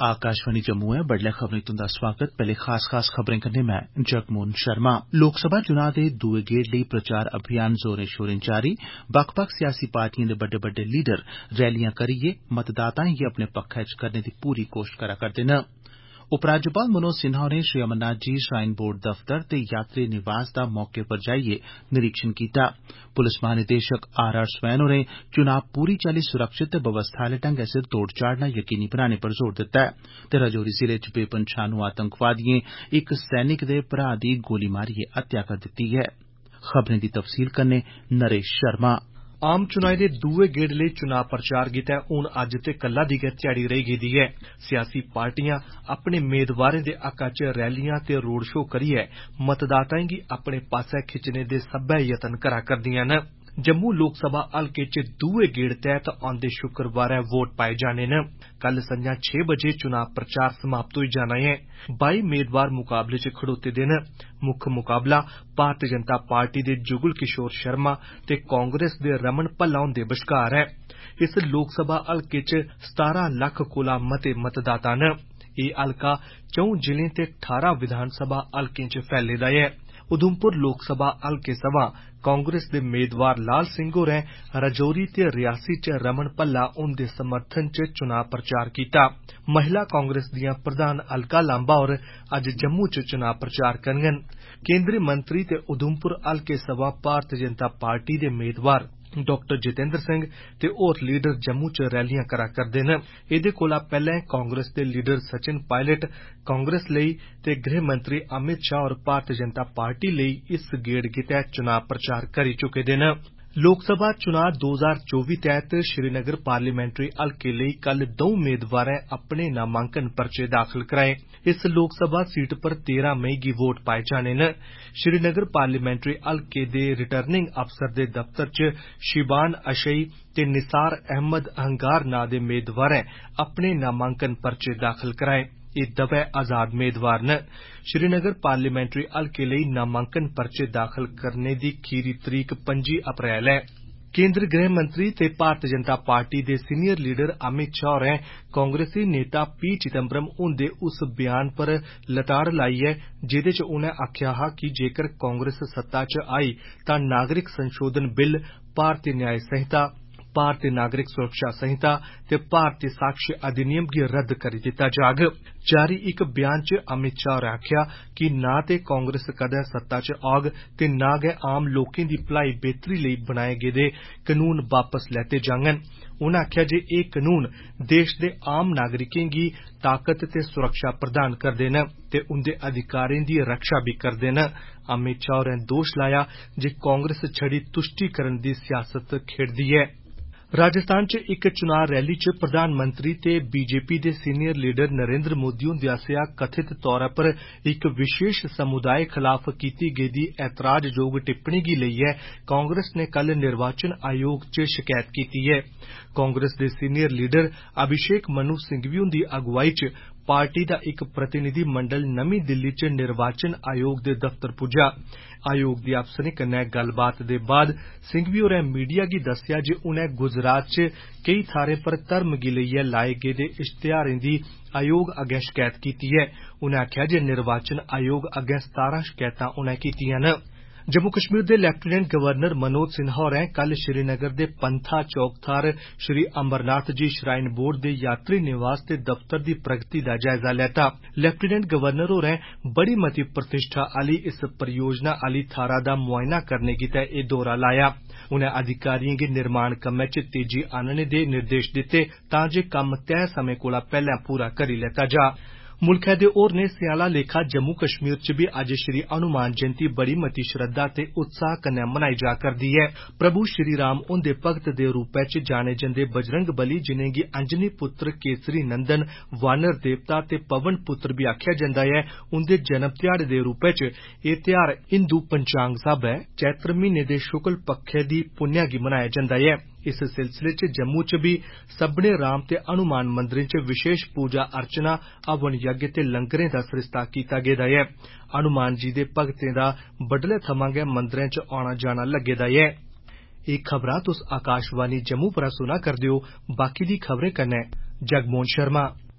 आकाशवाणी जम्मू है। बडलै खबरें तुंदा स्वागत। पैहले खास खबरें कन्नै मैं जगमोहन शर्मा। लोकसभा चुनां दे दुए गेड़ लेई प्रचार अभियान जोरें शोरें जारी। बक्ख-बक्ख सियासी पार्टिएं दे बड्डे बड्डे लीडर रैलियां करियै मतदाताएं गी अपने पक्खै च करने दी पूरी कोश्त करा करदे न। उपराज्यपाल मनोज सिन्हा होरें श्री अमरनाथ जी श्राइन बोर्ड दफ्तर ते यात्री निवास दा मौके पर जाइयै निरीक्षण कीता। पुलस महानिदेशक आर स्वैन होरें चुनां पूरी चाल्ली सुरक्षित ते बवस्था आले ढंगै सिर तोड़ चाढ़ना यकीनी बनाने पर जोर दित्ता ऐ ते राजौरी जिले च बेपंछानू आतंकवादिएं इक सैनिक दे भ्रा दी गोली मारियै हत्या करी दित्ती ऐ। खबरें दी तफसील कन्नै नरेश शर्मा। आम चुनाएं दे दुए गेड़ लेई चुनां प्रचार गितै हुण अज्ज ते कल्ला दी गै ध्याड़ी रेही गेदी ऐ। सियासी पार्टियां अपने मेदवारें दे हक्का च रैलियां ते रोड शो करियै मतदाताएं गी अपने पास्सै खिच्चने दे सब्बै यतन करा करदियां न। जम्मू लोकसभा हलके च दुए गेड़ तैह्त औंदे शुक्रवारें वोट पाए जाने न। कल संझा 6 बजे चुनां प्रचार समाप्त होई जाना ऐ। 22 मेदवार मुकाबले च खड़ोते दे न। मुक्ख मुकाबला भारतीय जनता पार्टी दे जुगल किशोर शर्मा ते कांग्रेस दे रमन भल्ला हुंदे बश्कार ऐ। इस लोकसभा हलके च 17 लक्ख कोला मते मतदाता न। एह् हलका 4 जिलें ते 18 विधानसभा हलकें च फैले दा ऐ। उधमपुर लोकसभा हलके सवां कांग्रेस दे मेदवार लाल सिंह होरें राजौरी ते रियासी च रमन भल्ला हुंदे समर्थन च चुनां प्रचार कीता। महिला कांग्रेस दियां प्रधान अलका लांबा होर अज्ज जम्मू च चुनां प्रचार करङन। केंद्री मंत्री ते उधमपुर हलके सवां भारतीय जनता पार्टी दे मेदवार डॉक्टर जितेंद्र सिंह ते होर लीडर जम्मू च रैलियां करा करदे न। एह्दे कोला पैह्लें कांग्रेस दे लीडर सचिन पायलट कांग्रेस लेई ते गृह मंत्री अमित शाह होर भारतीय जनता पार्टी लेई इस गेड़ गितै चुनां प्रचार करी चुके दे न। लोकसभा चुनां 2024 तैह्त श्रीनगर पार्लियामेंट्री हलके लेई कल 2 मेदवारें अपने नामांकन पर्चे दाखल कराए। इस लोकसभा सीट पर 13 मई गी वोट पाए जाने न। श्रीनगर पार्लियामेंट्री हलके दे रिटर्निंग अफसर दे दफ्तर च शिबान अशई ते निसार अहमद अहंगार नां दे मेदवारें अपने नामांकन पर्चे दाखल कराए। एह् दवै आजाद मेदवार न। श्रीनगर पार्लियामेंट्री हलके लेई नामांकन पर्चे दाखल करने दी खीरी तरीक 5 अप्रैल ऐ। केंद्री गृह मंत्री ते भारतीय जनता पार्टी दे सीनियर लीडर अमित शाह होरें कांग्रेसी नेता पी चिदम्बरम हुंदे उस बयान पर लताड़ लाई ऐ जेह्दे च उनें आखेआ हा कि जेकर कांग्रेस सत्ता च आई तां नागरिक संशोधन बिल, भारतीय न्याय संहिता, भारतीय नागरिक सुरक्षा संहिता ते भारतीय साक्ष्य अधिनियम गी रद्द करी दित्ता जाग। जारी इक बयान च अमित शाह होरें आखेआ कि नां ते कांग्रेस कदें सत्ता च औग ते नां गै आम लोकें दी भलाई बेह्तरी लेई बनाए गेदे कनून वापस लैते जाङन। उनें आखेआ जे एह् कनून देश दे आम नागरिकें गी ताकत ते सुरक्षा प्रदान करदे न ते उंदे अधिकारें दी रक्षा बी करदे न। अमित शाह होरें दोश लाया जे कांग्रेस छड़ी तुश्टीकरण दी सियासत खेड्दी ऐ। राजस्थान च इक चुनां रैली च प्रधानमंत्री ते बीजेपी दे सीनियर लीडर नरेंद्र मोदी हुंदे आसेआ कथित तौरा पर इक विशेष समुदाय खलाफ कीती गेदी ऐतराजजोग टिप्पणी गी लेइयै कांग्रेस ने कल निर्वाचन आयोग च शकैत कीती ऐ। कांग्रेस दे सीनियर लीडर अभिषेक मनु सिंघवी हुंदी अगुवाई च पार्टी दा इक प्रतिनिधिमंडल नमीं दिल्ली च निर्वाचन आयोग दे दफ्तर पुज्जा। आयोग दे अफसरें कन्नै गल्लबात दे बाद सिंघवी होरें मीडिया गी दस्सेआ जे उनें गुजरात च केई थाह्रें पर धर्म गी लेइयै लाए गेदे इश्तेहारें दी आयोग अग्गै शकैत कीती ऐ। उनें आखेआ जे निर्वाचन आयोग अग्गै 17 शकैतां उनें कीतियां न। जम्मू कश्मीर दे लेफ्टिनेंट गवर्नर मनोज सिन्हा होरें कल श्रीनगर दे पंथा चौक थाह्र श्री अमरनाथ जी श्राइन बोर्ड दे यात्री निवास ते दफ्तर दी प्रगति दा जायजा लैता। लेफ्टिनेंट गवर्नर होरें बड़ी मती प्रतिष्ठा आली इस परियोजना आली थाह्रा दा मुआयना करने गितै एह् दौरा लाया। उनें अधिकारिएं गी निर्माण कम्मै च तेजी आनने दे निर्देश दित्ते तां जे कम्म तैह् समें कोला पैह्लें पूरा करी लैता जा। मुल्खै दे होरनें हिस्सें आह्ला लेखा जम्मू कश्मीर च बी अज्ज श्री हनुमान जयंती बड़ी मती श्रद्धा ते उत्साह कन्नै मनाई जा करदी ऐ। प्रभु श्री राम हुंदे भगत दे रूपै च जाने जंदे बजरंग बली जिनेंगी अंजनी पुत्र केसरी नंदन वानर देवता ते पवन पुत्र बी आखेआ जंदा ऐ उंदे जन्म ध्याड़े दे रूपै च एह् ध्यार हिंदू पंचांग स्हाबै चैत्र म्हीने दे शुक्ल पक्खै दी पुन्नेआ गी मनाया जंदा ऐ। इस सिलसिले च जम्मू च बी सब्बने राम ते हनुमान मंदिरें च विशेष पूजा अर्चना हवन यज्ञ ते लंगरें दा सरिस्ता कीता गेदा ऐ। हनुमान जी दे भगतें दा बड्डलै थमां गै मंदिरें च औना जाना लग्गे दा ऐ। एह् खबरां तुस आकाशवाणी जम्मू परा सुना करदे ओ। बाकी दी खबरें कन्नै जगमोहन शर्मा।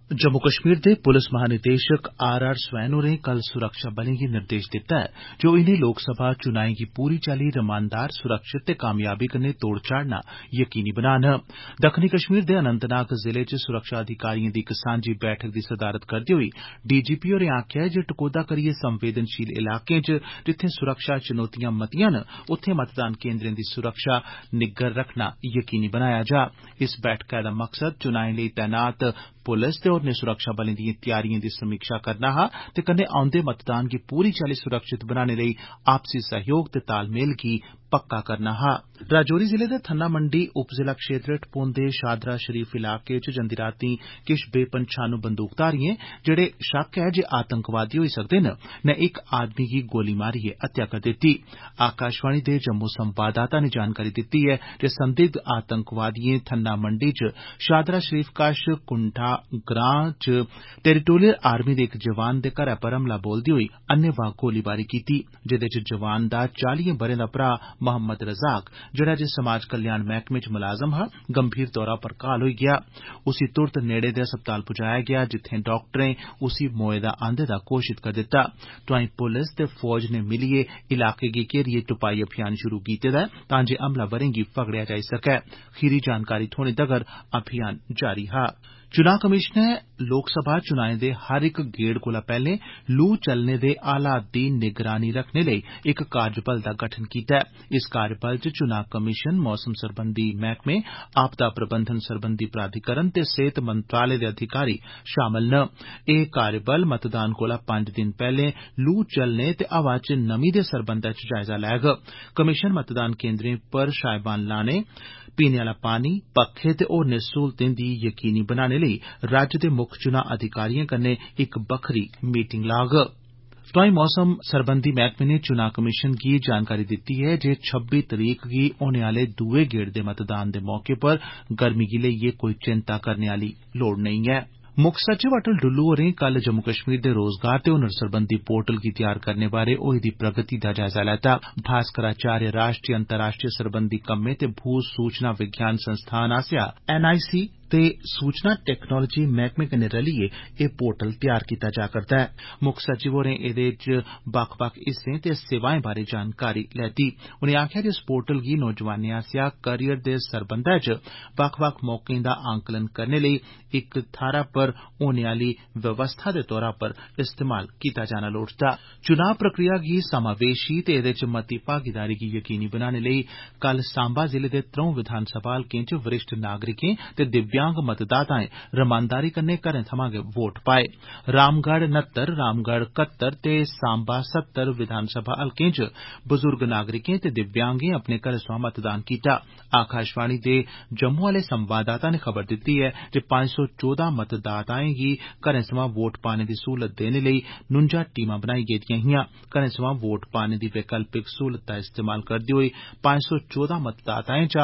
जम्मू कश्मीर दे पुलिस महानिदेशक आर स्वैन होरें कल सुरक्षा बलें गी निर्देश दित्ता ऐ जे ओ इनें लोकसभा चुनाएं गी पूरी चाल्ली रमानदार सुरक्षित ते कामयाबी कन्नै तोड़ चाढ़ना यकीनी बनान। दक्खनी कश्मीर दे अनंतनाग जिले च सुरक्षा अधिकारिएं दी इक सांझी बैठक दी सदारत करदे होई डीजीपी होरें आखेआ जे टकोह्दा करियै संवेदनशील इलाकें च जित्थें सुरक्षा चुनौतियां मतियां न उत्थें मतदान केन्द्रें दी सुरक्षा निग्गर रखना यकीनी बनाया जा। इस बैठका दा मकसद चुनाएं लेई तैनात पुलिस ते होरनें सुरक्षा बलें दिएं तैयारिएं दी समीक्षा करना हा ते कन्नै औंदे मतदान गी पूरी चाल्ली सुरक्षित बनाने लेई आपसी सहयोग ते तालमेल गी पक्का करना हा। राजौरी जिले दे थन्ना मंडी उप जिला क्षेत्र च पौंदे शादरा शरीफ इलाके च जंदी रातीं किश बेपंछानू बंदूकधारिएं जेड़े शक ऐ जे आतंकवादी होई सकदे न ने इक आदमी गी गोली मारियै हत्या करी दित्ती। आकाशवाणी दे जम्मू संवाददाता नै जानकारी दित्ती ऐ जे संदिग्ध आतंकवादिएं थन्ना मंडी च शादरा शरीफ कश कुंठा ग्रां च टेरिटोरियल आर्मी दे इक जवान दे घरै पर हमला बोलदे होई अन्नेवाह गोलीबारी कीती जेदे च जवान दा 40 ब'रें दा भरा मोहम्मद रजाक जेड़ा जे समाज कल्याण मैह्कमे च मुलाजम हा गंभीर तौरा पर घायल होई गेआ। उसी तुरत नेड़े दे अस्पताल पुजाया गेआ जित्थें डाक्टरें उसी मोए दा आंदे दा घोषित करी दित्ता। तोआईं पुलिस ते फौज नै मिलियै इलाके गी घेरियै तुपाई अभियान शुरू कीते दा ऐ तां जे हमलावरें गी फगड़ेया जाई सकै। खीरी जानकारी थ्होने तगर अभियान जारी हा। चुनां कमिशनै लोकसभा चुनाएं दे हर इक गेड़ कोला पैहले लू चलने दे हालात दी निगरानी रखने लेई इक कार्यबल दा गठन कीता ऐ। इस कार्यबल च चुनां कमिशन, मौसम सरबंधी मैह्कमे, आपदा प्रबंधन सरबंधी प्राधिकरण ते सेहत मंत्रालय दे अधिकारी शामल न। एह् कार्यबल मतदान कोला 5 दिन पैहले लू चलने ते हवा च नमी दे सरबंधै च जायजा लैग। कमिशन मतदान केन्द्रें पर शायबान लाने, पीने आला पानी, पक्खे ते होरनें सहूलतें दी यकीनी बनाने लेई राज्य दे मुक्ख चुनां अधिकारिएं कन्नै इक बक्खरी मीटिंग लाग। तोआईं मौसम सरबंधी मैह्कमे नै चुनां कमिशन गी जानकारी दित्ती ऐ जे 26 तरीक गी होने आले दुए गेड़ दे मतदान दे मौके पर गर्मी गी लेइयै कोई चिंता करने आली लोड़ नेई ऐ। मुक्ख सचिव अटल डुल्लू होरें कल जम्मू कश्मीर दे रोजगार ते हुनर सरबंधी पोर्टल गी तैयार करने बारै होई दी प्रगति दा जायजा लैता। भास्कराचार्य राष्ट्रीय अंतर्राष्ट्रीय सरबंधी कम्में ते भू सूचना विज्ञान संस्थान आसेआ NIC ते सूचना टेक्नोलाजी मैह्कमे कन्नै रलियै एह् पोर्टल तैयार कीता जा करदा ऐ। मुक्ख सचिव होरें एह्दे च बक्ख-बक्ख हिस्सें ते सेवाएं बारै जानकारी लैती। उनें आखेआ जे इस पोर्टल गी नौजवानें आसेआ करियर दे सरबंधै च बक्ख-बक्ख मौकें दा आंकलन करने लेई इक थाह्रा पर होने आली व्यवस्था दे तौरा पर इस्तेमाल कीता जाना लोड़चदा। चुनां प्रक्रिया गी समावेशी ते एह्दे च मती भागीदारी गी यकीनी बनाने लेई कल सांबा जिले दे 3 विधानसभा हल्कें च वरिष्ठ नागरिकें ते दिव्यांग मतदाताएं रमानदारी कन्नै घरें थमां गै वोट पाए। रामगढ़ 69, रामगढ़ 71 ते सांबा 70 विधानसभा हल्कें च बुजुर्ग नागरिकें ते दिव्यांगें अपने घरें सोयां मतदान कीता। आकाशवाणी दे जम्मू आले संवाददाता नै खबर दित्ती ऐ जे 514 मतदाताएं गी घरें सोयां वोट पाने दी सहूलत देने लेई 49 टीमां बनाई गेदियां हियां। घरें सोयां वोट पाने दी वैकल्पिक सहूलत दा इस्तेमाल करदे होई 514 मतदाताएं चा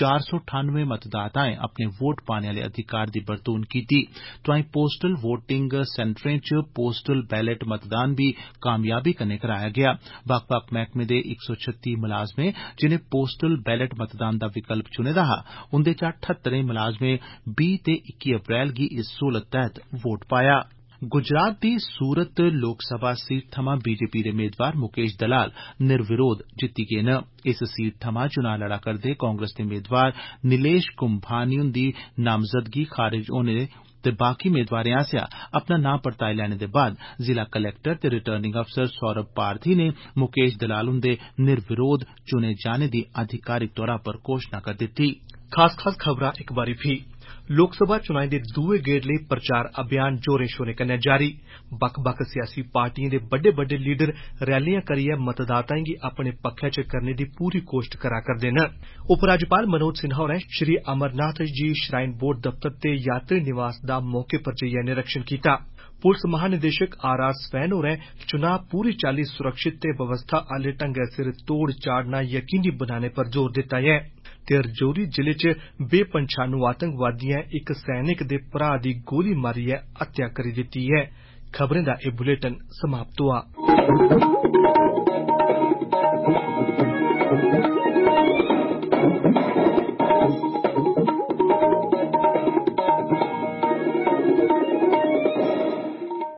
498 मतदाताएं अपने वोट पाने आले अधिकार दी बरतून कीती। तोआईं पोस्टल वोटिंग सेंटरें च पोस्टल बैलेट मतदान बी कामयाबी कन्नै कराया गेआ। बक्ख-बक्ख मैह्कमे दे 136 मुलाजमें जिनें पोस्टल बैलेट मतदान दा विकल्प चुने दा हा उंदे चा 78 मुलाजमें 20 ते 21 अप्रैल गी इस सहूलत तैह्त वोट पाया। गुजरात दी सूरत लोकसभा सीट थमां बीजेपी दे मेदवार मुकेश दलाल निर्विरोध जित्ती गे न। इस सीट थमां चुनां लड़ा करदे कांग्रेस दे मेदवार नीलेश कुंभानी हुंदी नामजदगी खारिज होने ते बाकी मेदवारें आसेआ अपना नां परताई लैने दे बाद जिला कलेक्टर ते रिटर्निंग अफसर सौरभ पारधी ने मुकेश दलाल हुंदे निर्विरोध चुने जाने दी आधिकारिक तौरा पर घोषणा करी दित्ती। खास खबरां इक बारी फ्ही लोकसभा चुनाएं दे दुए गेड़ लेई प्रचार अभियान जोरें शोरें कन्नै जारी। बक्ख-बक्ख सियासी पार्टिएं दे बड्डे लीडर रैलियां करियै मतदाताएं गी अपने पक्खै च करने दी पूरी कोश्ट करा करदे न। उपराज्यपाल मनोज सिन्हा होरें श्री अमरनाथ जी श्राइन बोर्ड दफ्तर ते यात्री निवास दा मौके पर जाइयै निरीक्षण कीता। पुलस महानिदेशक आर स्वैन होरें चुनां पूरी चाल्ली सुरक्षित ते व्यवस्था आले ढंगै सिर तोड़ चाढ़ना यकीनी बनाने पर जोर दित्ता ऐ। ते रजौरी जिले च बेपंछानू आतंकवादिएं इक सैनिक दे भ्रा दी गोली मारियै हत्या करी दित्ती ऐ। खबरें दा एह् बुलेटिन समाप्त होआ।